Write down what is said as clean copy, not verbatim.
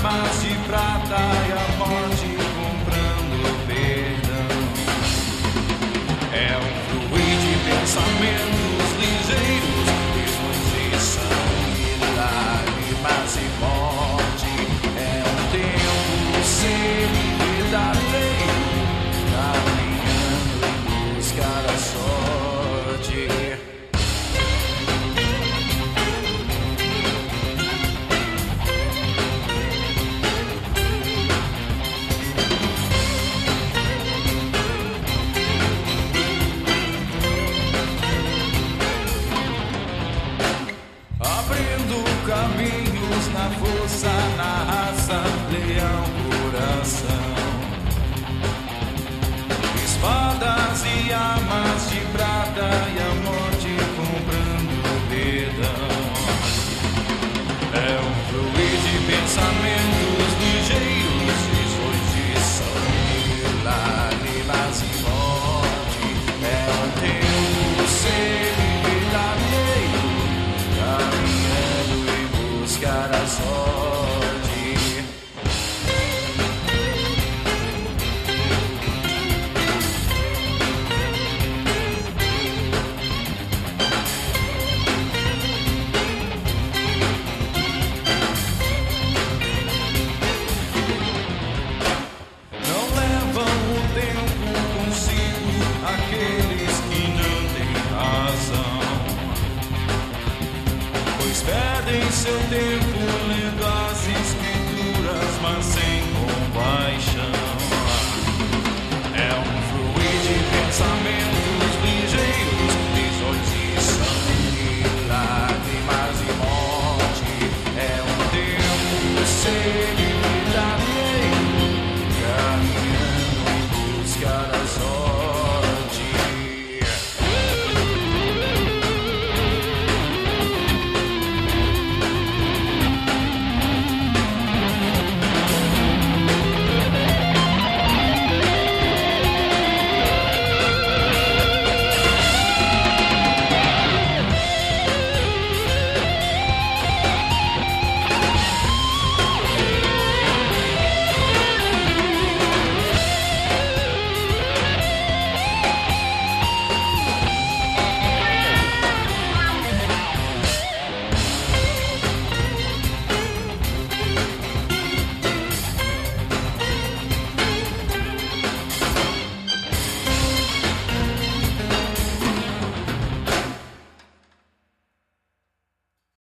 amas de prata e a morte comprando perdão. É um fluir de pensamentos ligeiros, ritmos de sangue, lágrimas e morte. É um tempo sem verdadeiro, caminhando em busca da sorte. Caminhos na força, na raça, leão, coração. Espadas e armas de prata e a morte comprando perdão. É um fluir de pensamentos ligeiros, visões de sangue, lágrimas e morte. É um tempo sem verdadeiro, caminhando em busca da sorte. Não levam o tempo consigo aqueles que não têm razão, pois perdem seu tempo lendo as escrituras, mas sem compaixão. É um fluir de pensamento